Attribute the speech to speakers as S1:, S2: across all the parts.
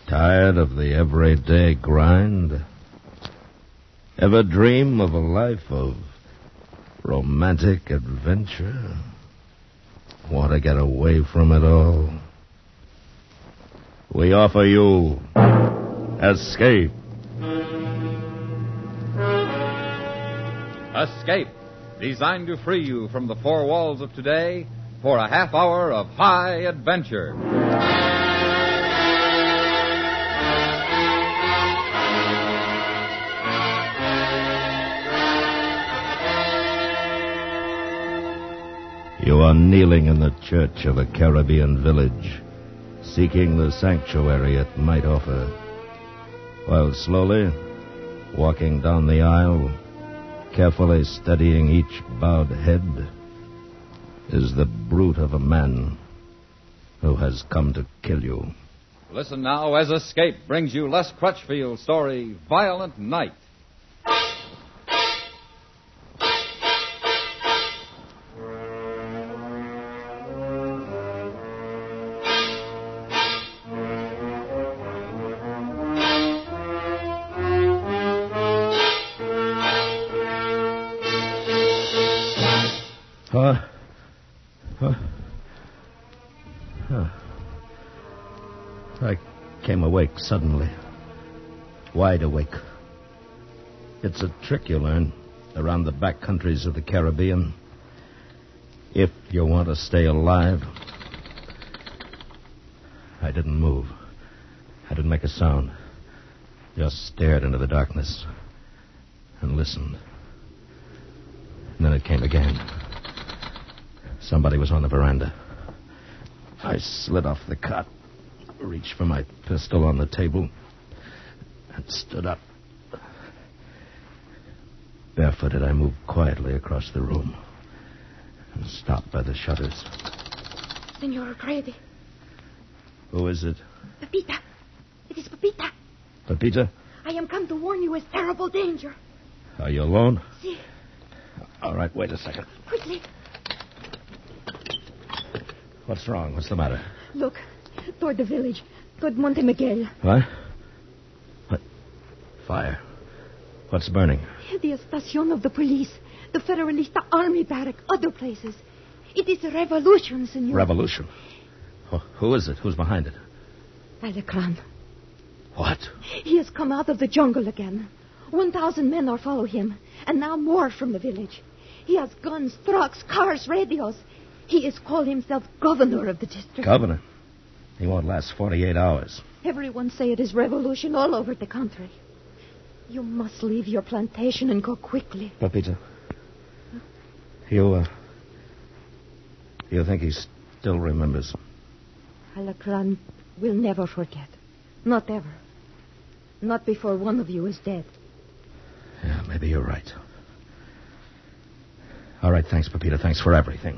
S1: Tired of the everyday grind? Ever dream of a life of romantic adventure? Want to get away from it all? We offer you Escape.
S2: Escape, designed to free you from the four walls of today for a half hour of high adventure.
S1: You are kneeling in the church of a Caribbean village, seeking the sanctuary it might offer, while slowly, walking down the aisle, carefully studying each bowed head, is the brute of a man who has come to kill you.
S2: Listen now as Escape brings you Les Crutchfield's story, Violent Night.
S1: I came awake suddenly. Wide awake. It's a trick you learn around the back countries of the Caribbean. If you want to stay alive. I didn't move. I didn't make a sound. Just stared into the darkness and listened. And then it came again. Somebody was on the veranda. I slid off the cot, reached for my pistol on the table, and stood up. Barefooted, I moved quietly across the room and stopped by the shutters.
S3: Senor O'Grady.
S1: Who is it?
S3: Pepita. It is Pepita.
S1: Pepita?
S3: I am come to warn you of terrible danger.
S1: Are you alone?
S3: Si.
S1: All right, wait a second.
S3: Quickly.
S1: What's wrong? What's the matter?
S3: Look, toward the village, toward Monte Miguel.
S1: What? What? Fire. What's burning?
S3: The estacion of the police, the Federalista army barrack, other places. It is a revolution, senor.
S1: Revolution? Who is it? Who's behind it?
S3: Alacran.
S1: What?
S3: He has come out of the jungle again. 1,000 men are follow him, and now more from the village. He has guns, trucks, cars, radios. He is called himself governor of the district.
S1: Governor? He won't last 48 hours.
S3: Everyone say it is revolution all over the country. You must leave your plantation and go quickly.
S1: Pepita, you think he still remembers?
S3: Alacran will never forget. Not ever. Not before one of you is dead.
S1: Yeah, maybe you're right. All right, thanks, Pepita. Thanks for everything.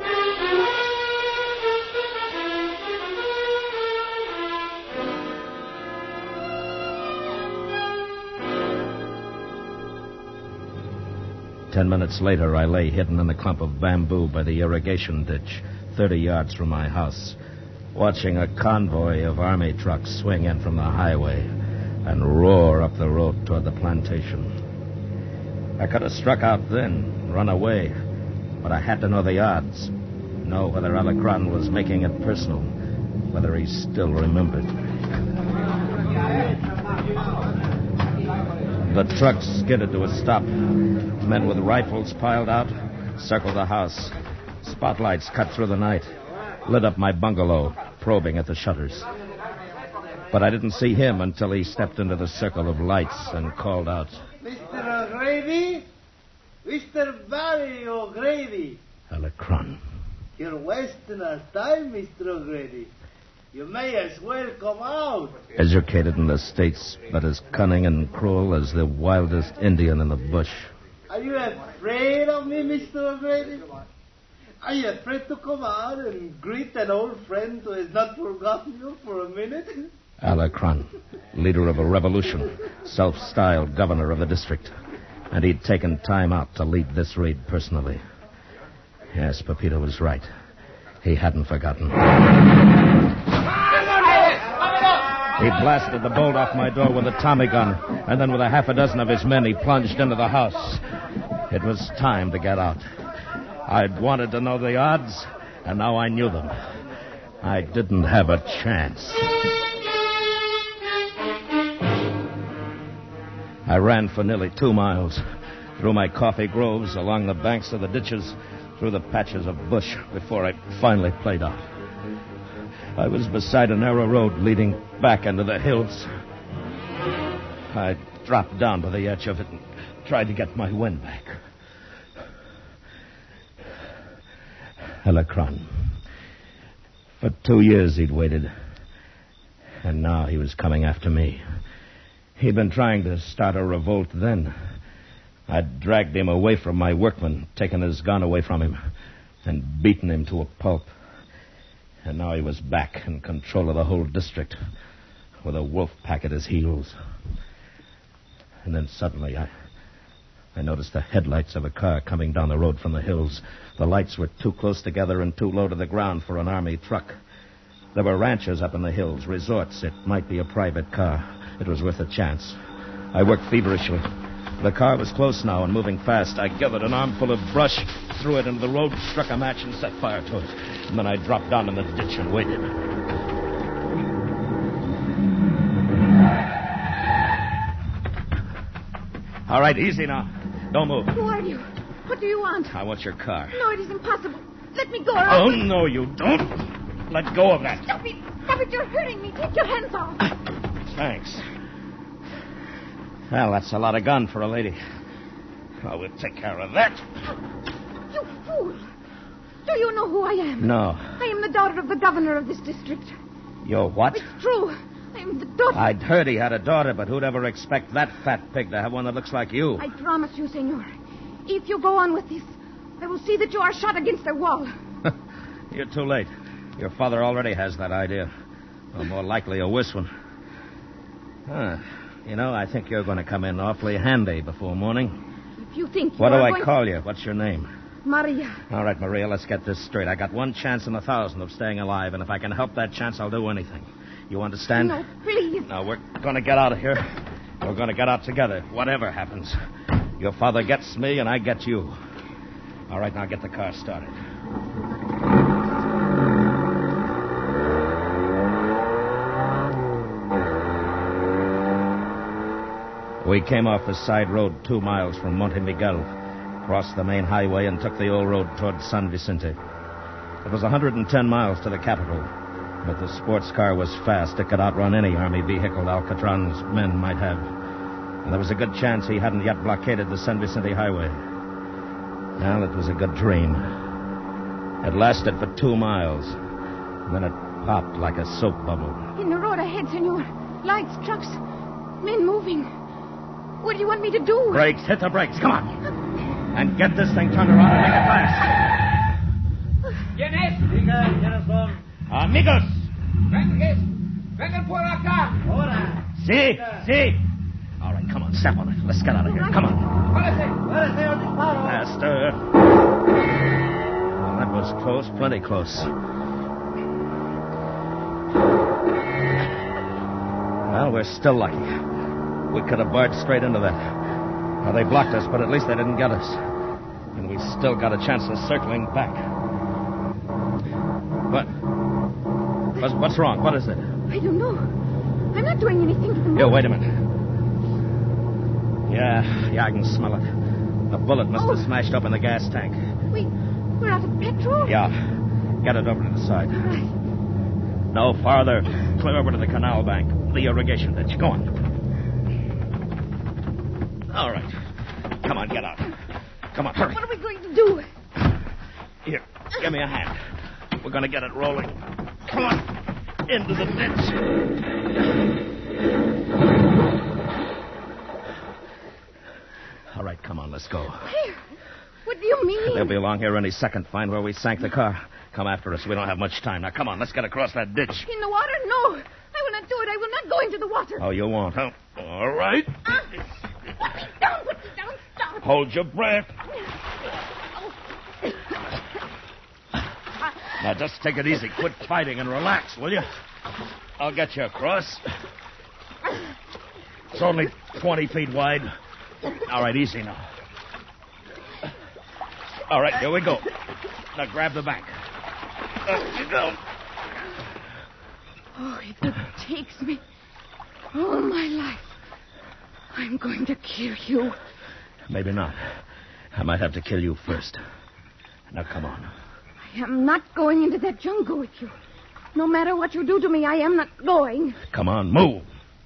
S1: 10 minutes later, I lay hidden in a clump of bamboo by the irrigation ditch, 30 yards from my house, watching a convoy of army trucks swing in from the highway and roar up the road toward the plantation. I could have struck out then, run away, but I had to know the odds, know whether Alacran was making it personal, whether he still remembered. The truck skidded to a stop. Men with rifles piled out, circled the house. Spotlights cut through the night, lit up my bungalow, probing at the shutters. But I didn't see him until he stepped into the circle of lights and called out.
S4: Mr. O'Grady? Mr. Barry O'Grady.
S1: Alacran.
S4: You're wasting our time, Mr. O'Grady. You may as well come out.
S1: Educated in the States, but as cunning and cruel as the wildest Indian in the bush.
S4: Are you afraid of me, Mr. O'Grady? Are you afraid to come out and greet an old friend who has not forgotten you for a minute?
S1: Alacran, leader of a revolution, self-styled governor of the district. And he'd taken time out to lead this raid personally. Yes, Pepito was right. He hadn't forgotten. He blasted the bolt off my door with a Tommy gun, and then with a half a dozen of his men, he plunged into the house. It was time to get out. I'd wanted to know the odds, and now I knew them. I didn't have a chance. I ran for nearly 2 miles, through my coffee groves, along the banks of the ditches, through the patches of bush, before I finally played out. I was beside a narrow road leading back into the hills. I dropped down by the edge of it and tried to get my wind back. Helicron. For 2 years he'd waited, and now he was coming after me. He'd been trying to start a revolt then. I'd dragged him away from my workmen, taken his gun away from him, and beaten him to a pulp. And now he was back in control of the whole district, with a wolf pack at his heels. And then suddenly I noticed the headlights of a car coming down the road from the hills. The lights were too close together and too low to the ground for an army truck. There were ranches up in the hills, resorts. It might be a private car. It was worth a chance. I worked feverishly. The car was close now and moving fast. I gathered an armful of brush, threw it into the road, struck a match, and set fire to it. And then I dropped down in the ditch and waited. All right, easy now. Don't move.
S3: Who are you? What do you want?
S1: I want your car.
S3: No, it is impossible. Let me go.
S1: Oh, no, you don't. Let go of that.
S3: Stop it. Stop it. You're hurting me. Take your hands off.
S1: Thanks. Well, that's a lot of gun for a lady. Oh, we'll take care of that.
S3: You fool. Do you know who I am?
S1: No.
S3: I am the daughter of the governor of this district.
S1: You're what?
S3: It's true. I am the daughter...
S1: I'd heard he had a daughter, but who'd ever expect that fat pig to have one that looks like you?
S3: I promise you, senor. If you go on with this, I will see that you are shot against the wall.
S1: You're too late. Your father already has that idea. Or more likely a worse one. You know, I think you're going to come in awfully handy before morning.
S3: If you think you
S1: What do
S3: are
S1: I
S3: going
S1: call you? What's your name?
S3: Maria.
S1: All right, Maria, let's get this straight. I got 1 chance in 1,000 of staying alive, and if I can help that chance, I'll do anything. You understand?
S3: No, please.
S1: Now, we're going to get out of here. We're going to get out together, whatever happens. Your father gets me, and I get you. All right, now get the car started. We came off the side road 2 miles from Monte Miguel, crossed the main highway, and took the old road toward San Vicente. It was 110 miles to the capital, but the sports car was fast. It could outrun any army vehicle Alcatran's men might have. And there was a good chance he hadn't yet blockaded the San Vicente highway. Well, it was a good dream. It lasted for 2 miles. Then it popped like a soap bubble.
S3: In the road ahead, senor. Lights, trucks, men moving. What do you want me to do?
S1: Brakes. Hit the brakes. Come on. And get this thing turned around and make it fast.
S5: ¿Quién es?
S4: ¿Quiénes son?
S1: Amigos.
S5: Vengan por acá.
S4: Ahora.
S1: See. All right, come on. Step on it. Let's get out of here. Come on.
S5: Párese.
S1: Faster. Well, that was close. Plenty close. Well, we're still lucky. We could have barged straight into that. Well, they blocked us, but at least they didn't get us. And we still got a chance of circling back. What's wrong? What is it?
S3: I don't know. I'm not doing anything to them.
S1: Yo, wait a minute. Yeah, I can smell it. A bullet must have smashed open the gas tank.
S3: We're out of petrol?
S1: Yeah. Get it over to the side.
S3: All right.
S1: No, farther. Clear over to the canal bank. The irrigation ditch. Go on. All right. Come on, get out. Come on, hurry.
S3: What are we going to do?
S1: Here, give me a hand. We're going to get it rolling. Come on. Into the ditch. All right, come on, let's go.
S3: Where? What do you mean?
S1: They'll be along here any second. Find where we sank the car. Come after us. We don't have much time. Now, come on, let's get across that ditch.
S3: In the water? No. I will not do it. I will not go into the water.
S1: Oh, you won't, huh? All right.
S3: Put me down. Stop.
S1: Hold your breath. Now, just take it easy. Quit fighting and relax, will you? I'll get you across. It's only 20 feet wide. All right, easy now. All right, here we go. Now grab the bank. There you go.
S3: Oh, if it takes me all my life, I'm going to kill you.
S1: Maybe not. I might have to kill you first. Now, come on.
S3: I am not going into that jungle with you. No matter what you do to me, I am not going.
S1: Come on, move.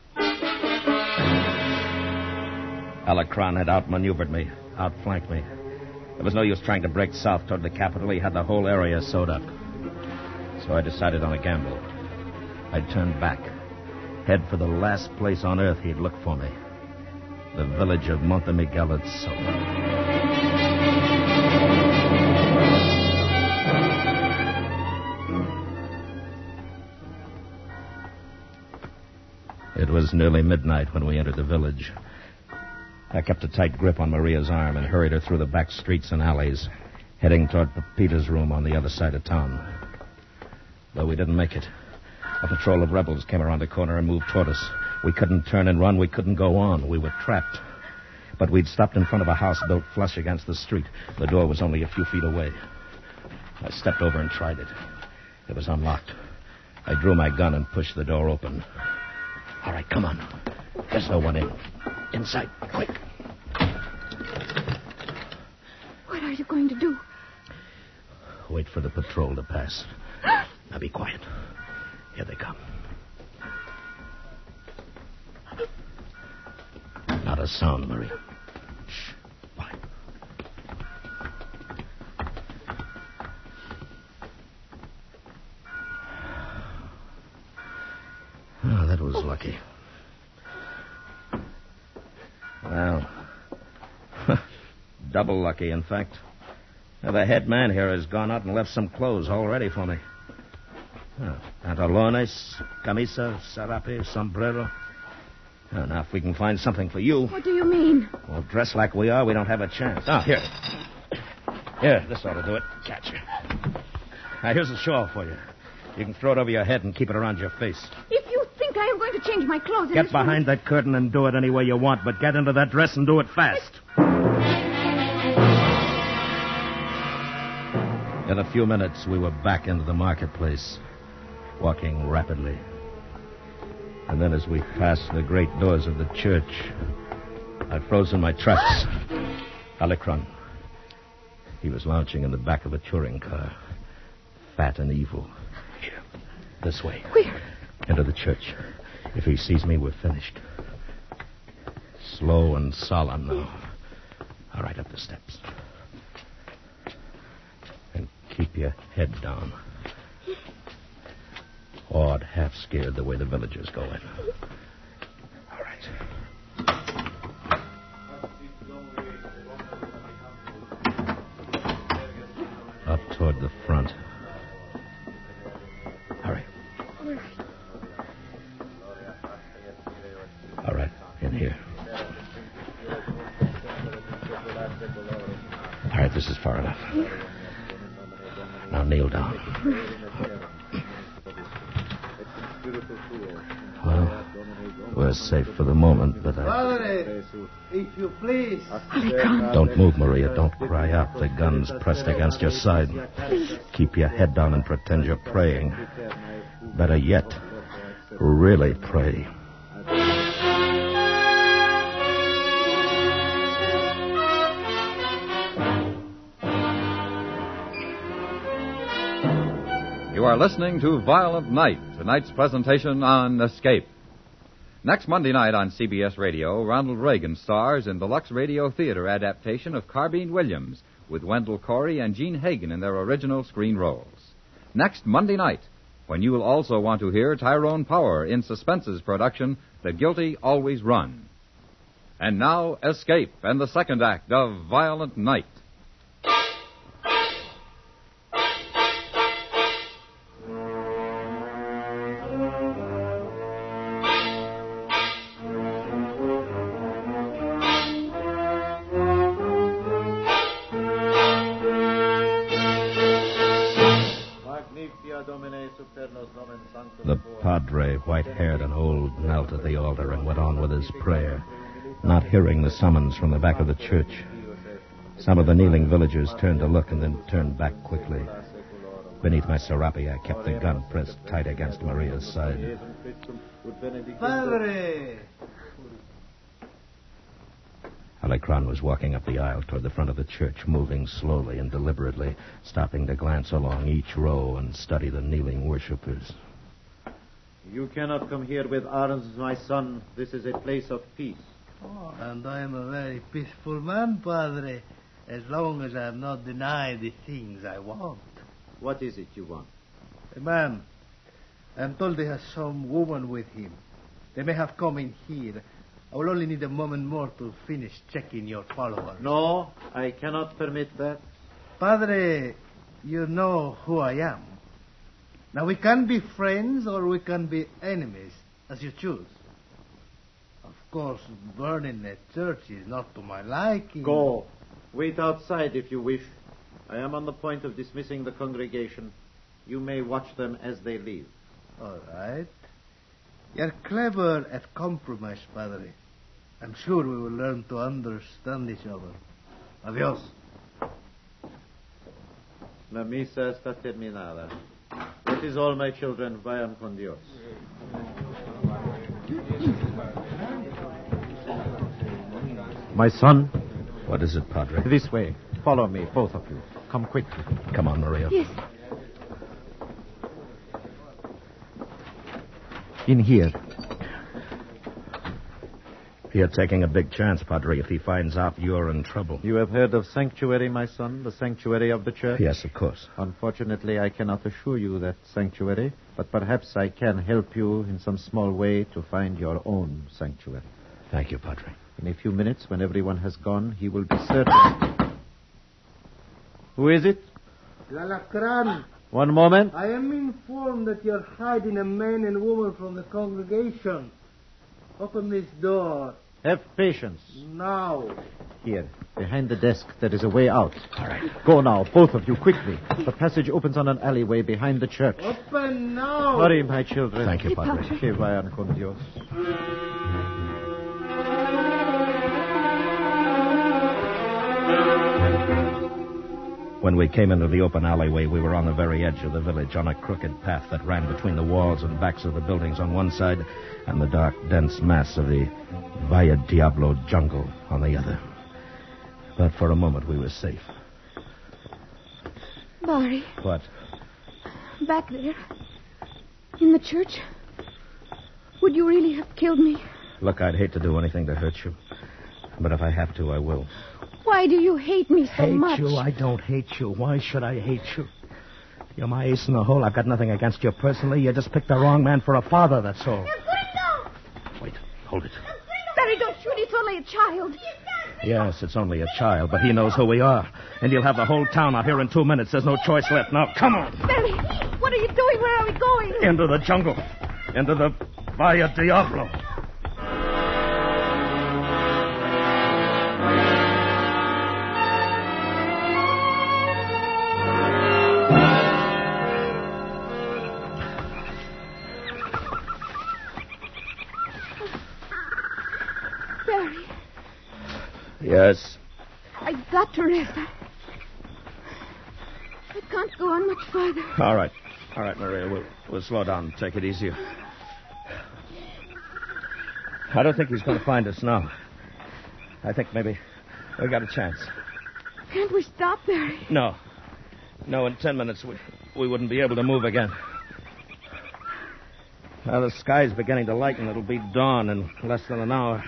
S1: Alacron had outmaneuvered me, outflanked me. There was no use trying to break south toward the capital. He had the whole area sewed up. So I decided on a gamble. I'd turn back, head for the last place on earth he'd look for me. The village of Monte Miguel itself. It was nearly midnight when we entered the village. I kept a tight grip on Maria's arm and hurried her through the back streets and alleys, heading toward Pepita's room on the other side of town. Though we didn't make it. A patrol of rebels came around the corner and moved toward us. We couldn't turn and run. We couldn't go on. We were trapped. But we'd stopped in front of a house built flush against the street. The door was only a few feet away. I stepped over and tried it. It was unlocked. I drew my gun and pushed the door open. All right, come on. There's no one in. Inside, quick.
S3: What are you going to do?
S1: Wait for the patrol to pass. Now be quiet. Here they come. Not a sound, Marie. Shh. Quiet. Oh, that was lucky. Well, double lucky, in fact. Now, the head man here has gone out and left some clothes all ready for me. Pantalones, camisa, sarape, sombrero. Now, if we can find something for you...
S3: What do you mean?
S1: Well, dressed like we are, we don't have a chance. Here. Here, this ought to do it. Catch you. Now, here's a shawl for you. You can throw it over your head and keep it around your face.
S3: If you think I am going to change my clothes...
S1: Get behind that curtain and do it any way you want, but get into that dress and do it fast. In a few minutes, we were back into the marketplace, walking rapidly. And then as we passed the great doors of the church, I froze in my tracks. Alacron. He was lounging in the back of a touring car, fat and evil. Here, this way.
S3: Where?
S1: Into the church. If he sees me, we're finished. Slow and solemn now. All right, up the steps. And keep your head down. Awed, half scared the way the villagers go in. All right. Up toward the front. Hurry. All right, in here. All right, this is far enough. Now kneel down. Well, we're safe for the moment, but
S4: Padre, if you please.
S1: Don't move, Maria. Don't cry out. The gun's pressed against your side. Keep your head down and pretend you're praying. Better yet, really pray.
S2: You are listening to Violent Night, tonight's presentation on Escape. Next Monday night on CBS Radio, Ronald Reagan stars in the Lux Radio Theater adaptation of Carbine Williams with Wendell Corey and Gene Hagen in their original screen roles. Next Monday night, when you will also want to hear Tyrone Power in Suspense's production, The Guilty Always Run. And now, Escape and the second act of Violent Night.
S1: The Padre white-haired and old, knelt at the altar and went on with his prayer, not hearing the summons from the back of the church. Some of the kneeling villagers turned to look and then turned back quickly. Beneath my serape, I kept the gun pressed tight against Maria's side.
S4: Padre!
S1: Alecran was walking up the aisle toward the front of the church, moving slowly and deliberately, stopping to glance along each row and study the kneeling worshippers.
S6: You cannot come here with arms, my son. This is a place of peace.
S4: Oh, and I am a very peaceful man, Padre, as long as I am not denied the things I want.
S6: What is it you want?
S4: A man. I am told he has some woman with him. They may have come in here. I will only need a moment more to finish checking your followers.
S6: No, I cannot permit that.
S4: Padre, you know who I am. Now, we can be friends or we can be enemies, as you choose. Of course, burning a church is not to my liking.
S6: Go. Wait outside if you wish. I am on the point of dismissing the congregation. You may watch them as they leave.
S4: All right. You're clever at compromise, Padre. I'm sure we will learn to understand each other. Adios.
S6: La misa está terminada. That is all, my children. Vayan con Dios. My son.
S1: What is it, Padre?
S6: This way. Follow me, both of you. Come quickly.
S1: Come on, Maria.
S3: Yes.
S6: In here.
S1: You're taking a big chance, Padre. If he finds out, you're in trouble.
S6: You have heard of sanctuary, my son? The sanctuary of the church?
S1: Yes, of course.
S6: Unfortunately, I cannot assure you that sanctuary, but perhaps I can help you in some small way to find your own sanctuary.
S1: Thank you, Padre.
S6: In a few minutes, when everyone has gone, he will be certain. Who is it?
S4: Lalacran,
S6: One moment.
S4: I am informed that you're hiding a man and woman from the congregation. Open this door.
S6: Have patience.
S4: Now.
S6: Here, behind the desk, there is a way out.
S1: All right.
S6: Go now, both of you, quickly. The passage opens on an alleyway behind the church.
S4: Open now.
S6: Hurry, my children.
S1: Thank you, Padre.
S6: Que vayan con Dios.
S1: When we came into the open alleyway, we were on the very edge of the village, on a crooked path that ran between the walls and backs of the buildings on one side and the dark, dense mass of the Valle Diablo jungle on the other. But for a moment, we were safe.
S3: Barry,
S1: What?
S3: back there, in the church, would you really have killed me?
S1: Look, I'd hate to do anything to hurt you. But if I have to, I will.
S3: Why do you hate me so much?
S1: Hate you? I don't hate you. Why should I hate you? You're my ace in the hole. I've got nothing against you personally. You just picked the wrong man for a father, that's all. Wait, hold it.
S3: Barry, don't shoot. It's only a child.
S1: Yes, it's only a child, but he knows who we are. And you'll have the whole town out here in 2 minutes. There's no choice left. Now, come on.
S3: Barry, what are you doing? Where are we going?
S1: Into the jungle. Into the Valle Diablo.
S3: Barry,
S1: Yes.
S3: I've got to rest. I can't go on much farther.
S1: All right. All right, Maria. We'll slow down and take it easier. I don't think he's going to find us now. I think maybe we got a chance.
S3: Can't we stop, Barry?
S1: No. No, in 10 minutes we wouldn't be able to move again. Now, the sky's beginning to lighten. It'll be dawn in less than an hour.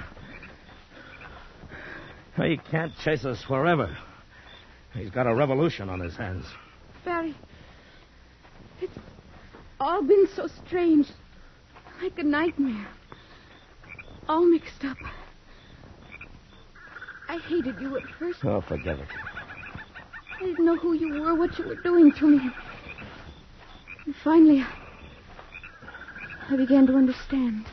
S1: Well, he can't chase us forever. He's got a revolution on his hands.
S3: Barry, it's all been so strange. Like a nightmare. All mixed up. I hated you at first.
S1: Oh, forget it.
S3: I didn't know who you were, what you were doing to me. And finally, I began to understand.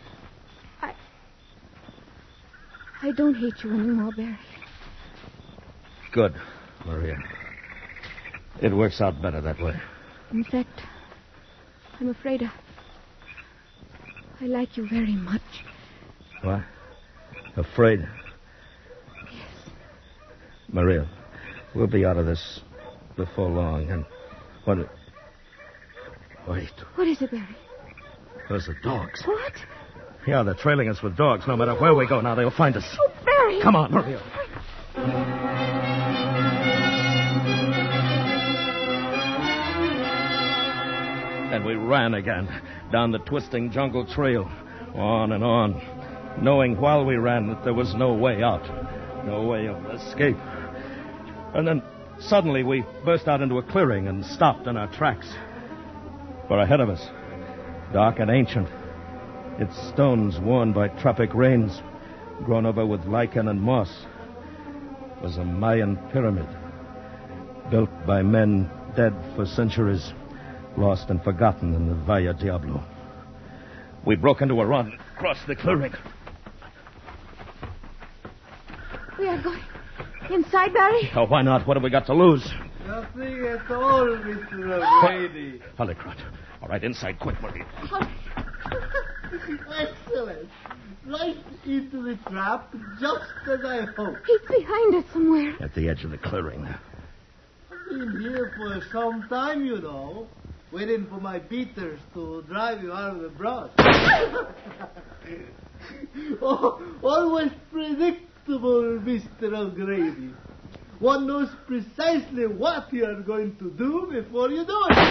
S3: I don't hate you anymore, Barry.
S1: Good, Maria. It works out better that way.
S3: In fact, I'm afraid I like you very much.
S1: What? Afraid?
S3: Yes.
S1: Maria, we'll be out of this before long. And what... Wait.
S3: What is it, Barry?
S1: Those are dogs.
S3: What?
S1: Yeah, they're trailing us with dogs. No matter where we go now, they'll find us.
S3: Oh, Barry!
S1: Come on, Maria. And we ran again, down the twisting jungle trail, on and on, knowing while we ran that there was no way out, no way of escape. And then suddenly we burst out into a clearing and stopped in our tracks. For ahead of us, dark and ancient, its stones worn by tropic rains, grown over with lichen and moss, was a Mayan pyramid, built by men dead for centuries, lost and forgotten in the Valle Diablo. We broke into a run across the clearing.
S3: We are going inside, Barry?
S1: Oh, why not? What have we got to lose?
S4: Nothing at all, Mr. O'Grady.
S1: Hollycrot. All right, inside, quick, Maria.
S4: Excellent. Right into the trap, just as I hoped.
S3: He's behind us somewhere.
S1: At the edge of the clearing there.
S4: I've been here for some time, you know, waiting for my beaters to drive you out of the brush. Oh, always predictable, Mr. O'Grady. One knows precisely what you are going to do before you do it.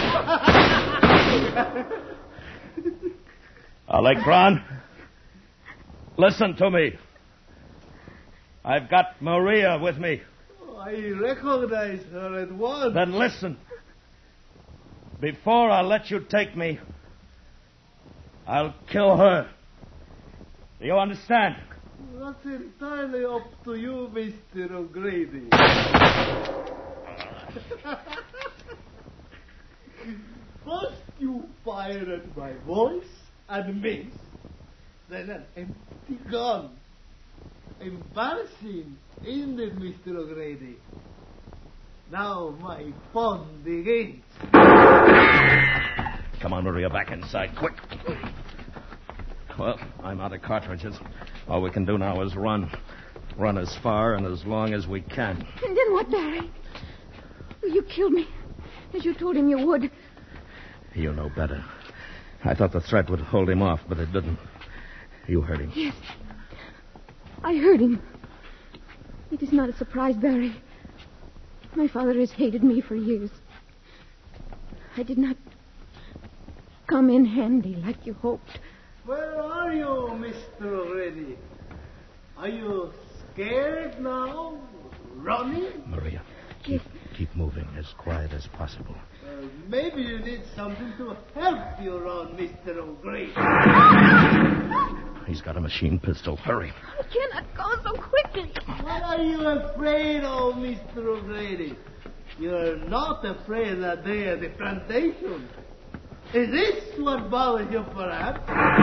S1: Alekron, listen to me. I've got Maria with me.
S4: Oh, I recognize her at once.
S1: Then listen. Before I let you take me, I'll kill her. Do you understand?
S4: That's entirely up to you, Mr. O'Grady. First you fire at my voice and miss. Then an empty gun. Embarrassing, isn't it, Mr. O'Grady? Now my fun begins.
S1: Come on, Maria, back inside, quick. Well, I'm out of cartridges. All we can do now is run. Run as far and as long as we can.
S3: And then what, Barry? You killed me, as you told him you would.
S1: You know better. I thought the threat would hold him off, but it didn't. You heard him.
S3: Yes. I heard him. It is not a surprise, Barry. My father has hated me for years. I did not come in handy like you hoped.
S4: Where are you, Mr. O'Grady? Are you scared now? Running?
S1: Maria, keep moving as quiet as possible.
S4: Maybe you need something to help you run, Mr. O'Grady.
S1: He's got a machine pistol. Hurry.
S3: I cannot go so quickly.
S4: What are you afraid of, Mr. O'Grady? You're not afraid that day at the plantation. Is this what bothers you, perhaps?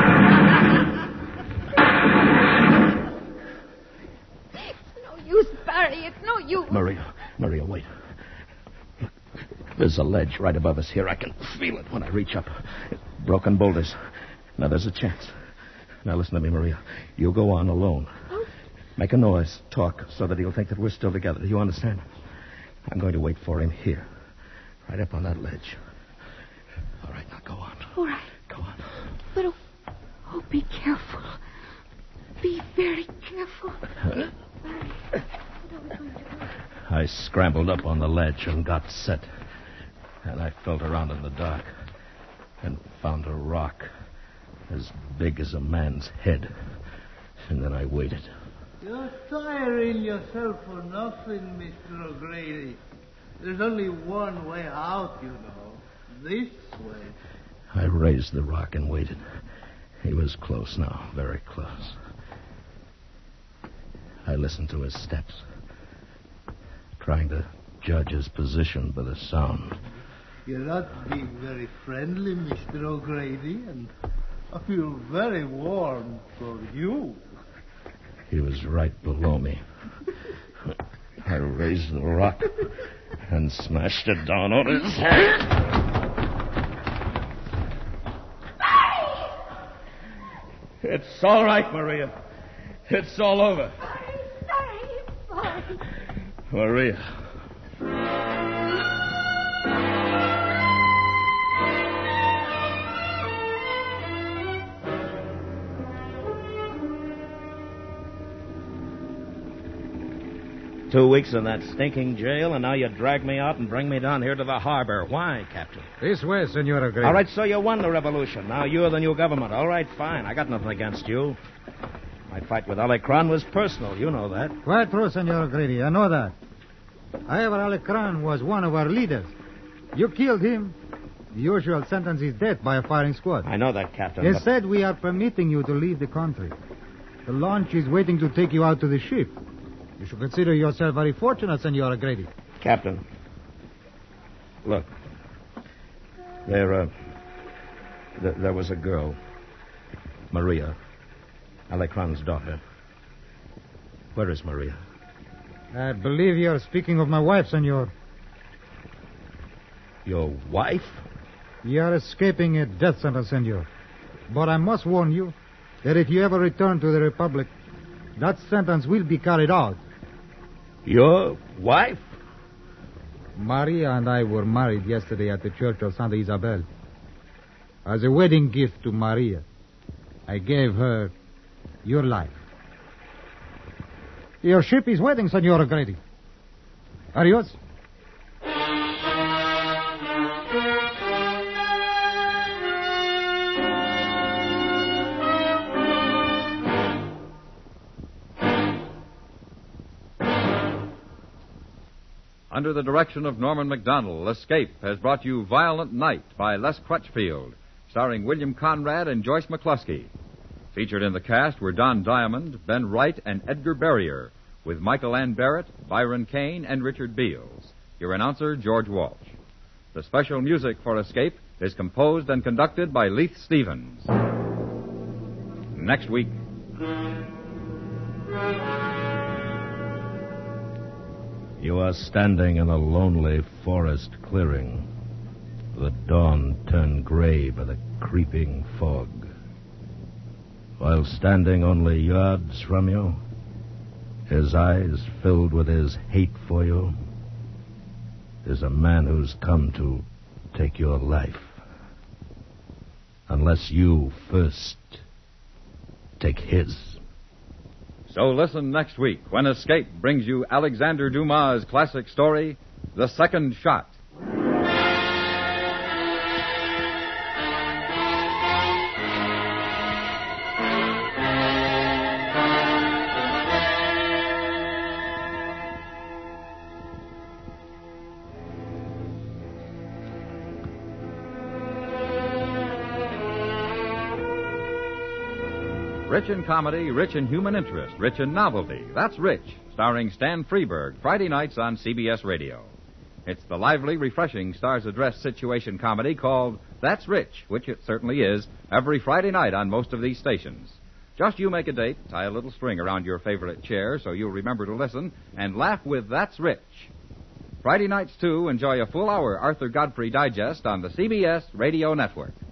S3: It's no use, Barry. It's no use.
S1: Maria, wait. Look, there's a ledge right above us here. I can feel it when I reach up. Broken boulders. Now, there's a chance. Now, listen to me, Maria. You go on alone.
S3: Oh.
S1: Make a noise. Talk so that he'll think that we're still together. Do you understand? I'm going to wait for him here. Right up on that ledge. All right, now go on.
S3: All right.
S1: Go on.
S3: But, oh, be careful. Be very careful.
S1: I scrambled up on the ledge and got set. And I felt around in the dark and found a rock as big as a man's head. And then I waited.
S4: You're tiring yourself for nothing, Mr. O'Grady. There's only one way out, you know. This way.
S1: I raised the rock and waited. He was close now, very close. I listened to his steps, trying to judge his position by the sound.
S4: You're not being very friendly, Mr. O'Grady, and I feel very warm for you.
S1: He was right below me. I raised the rock and smashed it down on his head. It's all right, Maria. It's all over.
S3: Sorry.
S1: Maria. Two weeks in that stinking jail, and now you drag me out and bring me down here to the harbor. Why, Captain?
S7: This way, Senor O'Grady.
S1: All right, so you won the revolution. Now you're the new government. All right, fine. I got nothing against you. My fight with Alecran was personal. You know that.
S7: Quite true, Senor O'Grady. I know that. However, Alecran was one of our leaders. You killed him. The usual sentence is death by a firing squad.
S1: I know that, Captain.
S7: Instead, we are permitting you to leave the country. The launch is waiting to take you out to the ship. You should consider yourself very fortunate, Senor O'Grady.
S1: Captain, look. There was a girl, Maria, Alecran's daughter. Where is Maria?
S7: I believe you are speaking of my wife, Senor.
S1: Your wife?
S7: You are escaping a death sentence, Senor. But I must warn you that if you ever return to the Republic, that sentence will be carried out.
S1: Your wife?
S7: Maria and I were married yesterday at the church of Santa Isabel. As a wedding gift to Maria, I gave her your life. Your ship is waiting, Senor O'Grady. Adios.
S2: Under the direction of Norman MacDonald, Escape has brought you Violent Night by Les Crutchfield, starring William Conrad and Joyce McCluskey. Featured in the cast were Don Diamond, Ben Wright, and Edgar Barrier, with Michael Ann Barrett, Byron Kane, and Richard Beals. Your announcer, George Walsh. The special music for Escape is composed and conducted by Leith Stevens. Next week.
S1: You are standing in a lonely forest clearing. The dawn turned gray by the creeping fog. While standing only yards from you, his eyes filled with his hate for you, is a man who's come to take your life. Unless you first take his.
S2: So listen next week when Escape brings you Alexander Dumas' classic story, The Second Shot. Rich in comedy, rich in human interest, rich in novelty. That's Rich, starring Stan Freberg, Friday nights on CBS Radio. It's the lively, refreshing Stars Address situation comedy called That's Rich, which it certainly is, every Friday night on most of these stations. Just you make a date, tie a little string around your favorite chair so you'll remember to listen, and laugh with That's Rich. Friday nights, too, enjoy a full hour Arthur Godfrey Digest on the CBS Radio Network.